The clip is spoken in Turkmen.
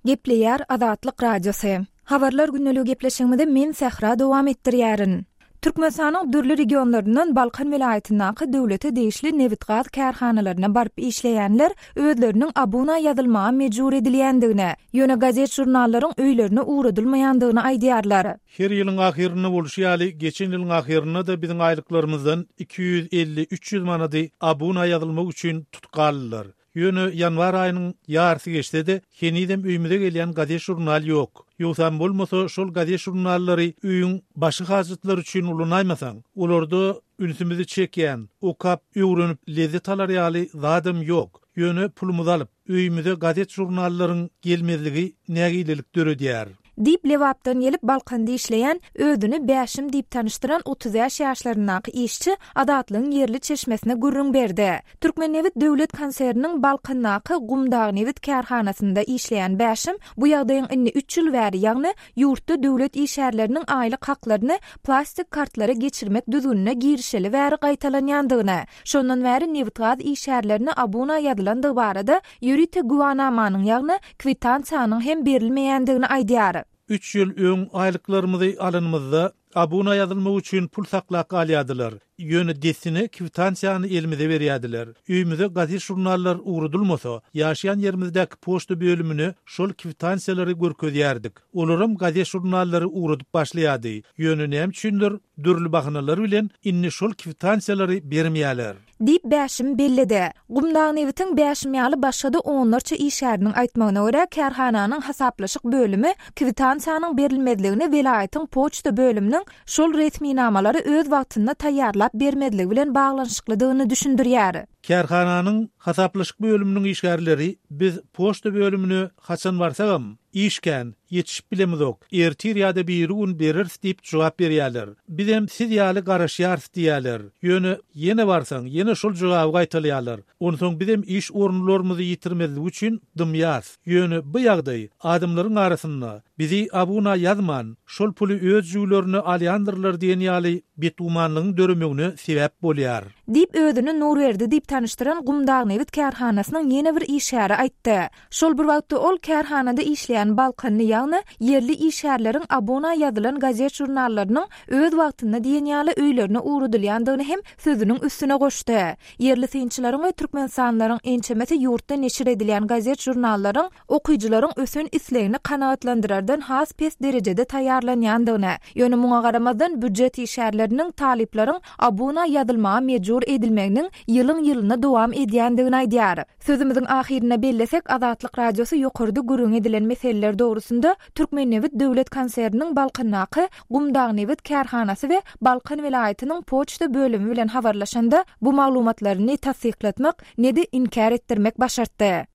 Gepleýär Azatlyk Radiosu. Habarlar günnälik gepleşigimizde men Sehra dowam etdirýärin. Türkmenistanyň dürli regionlaryndan Balkan vilayatynyňky döwlete değişli nevit gaz kärhanalaryna barıp işleýänler özleriniň abuna ýazylmagy mejbur edilýändigine, ýöne gazet jurnallaryň öýlerine uğradylmaýandygyny aýdýarlar. Her ýylyň ahyryna bolşýaly, geçen ýylyň ahyryna da biziň aýlyklarymyzdan 250-300 manady abuna ýazylmak üçin tutgaldylar. Ýöne ýanwar aýynyň ýarysy geçdi, henidem öýümde gelýän gazet jurnal ýok. Ýoksa bolmasa şol gazet jurnallary öýüň başy hajatlar üçin ulanaýmasaň, olarda ünsümizi çekýän, okap öwrenip lezzet alarýaly zadym ýok. Ýöne pulumuzy alyp öýümde gazet jurnallaryň gelmezligi nägilelik döredýär. Dip Lewapdan gelip Balkanda işleýän, özüni Bäşim diýip tanıştyran 30 ýaşlarynyň işçi Adatlyň yerli çeşmesine gürrüň berdi. Türkmennewit döwlet konserniniň Balkandaky Gumdagnewit kärhanasynda işleýän Bäşim bu ýagdaýyň inni 3 ýyl bäri ýagny ýurtda döwlet işärleriniň aýlyk haklaryny plastik kartlara geçirmek düzgünine girişeli bäri gaýtalanýandygyny, şondan bäri newit gaz işärlerini abuna ýazylandygy barada ýürite guwanamanyň ýagny kwitansiýanyň hem berilmeýändigini aýdýar. 3 ýyl öň aýlyklarymyzy alynmazda abuna ýazylmak üçin pul saklak alýadylar. Ýöne desini kwitansiýany elimize berýärdiler. Öýümizde gazet jurnallar uğradylmasa, ýaşaýan ýerimizdäki poçta bölümini şol kwitansiýalary görkezýärdik. Olaram gazet jurnallary uğradyp başlaýardy. Ýöne näme üçindir dürli bahanalar bilen inni şol kwitansiýalary bermeýärler. Dip Bäşim bellidi. Gumdagnewitiň Bäşim ýaly başga da onlarça işäriniň aýtmagyna görä kärhananyň hasaplaşyk bölümi kwitansiýanyň berilmezligini welaýatyň poçta bölüminiň şol resminamалary öz wagtynda taýýarlap bermedligi bilen baglanşyklydygyny düşündirýär. Kärhananyň hasaplaşyk bölüminiň işgärleri biz poçta bölümini haçan barsagam işken yetişip bilemizok. Ertir ýa-da bir gün berir diýip jogap berýärler. Bizem siz ýaly garaşýar diýärler. Ýöne ýene barsaň, ýene şol jogaby gaýtalýarlar. Onsoň bizem iş orunlarymyzy ýitirmezlik üçin dymýas. Ýöne bu ýagdaý adamlaryň arasynda bizi abuna ýazman, şol puly öz jüýlerini alýandyrlar diýen ýaly betumanlygyň dörümegine sebäp bolýar. Dip özüni Nurwerdi diýip tanıştyran Gumdagnewit kärhanasynyň ýene bir işäri aýtdy. Şol bir wagtda ol kärhanada işleýän Balkanly ýagny yerli işärleriň abuna ýazylan gazet jurnallarynyň öz wagtynda diýen ýaly öýlerine uğradylýandygyny hem sözüniň üstüne goşdy. Yerli synçylaryň we türkmensanlaryň ençemeti ýurtda neşir edilýän gazet jurnallaryň okuýjylaryň ösün islegini kanagatlandyrardan has pes derejede taýýarlanýandygyny, ýöne muňa garamazdan büdjet işärleriniň taliplaryň abuna ýazylmagy mejbur edilmeginiň ýylyň-ýylyna dowam edýändigini aýdýar. Sözümiziň ahirine bellesek, Azatlyk Radiosu ýokarda gürrüň edilen meseleler dogrusunda Türkmennewit döwlet konserniniň Balkandaky Gumdagnewit kärhanasy we Balkan welaýatynyň poçta bölümi bilen habarlaşanda bu maglumatlaryny tasdikletmek nedi inkar etdirmek başartdy.